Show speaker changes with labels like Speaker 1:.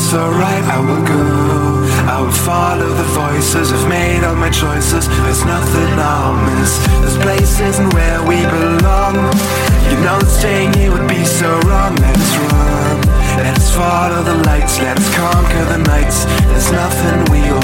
Speaker 1: so right, I will go. I will follow the voices, I've made all my choices. There's nothing I'll miss. This place isn't where we belong. You know that staying here would be so wrong. Let us run, let us follow the lights, let us conquer the nights. There's nothing we'll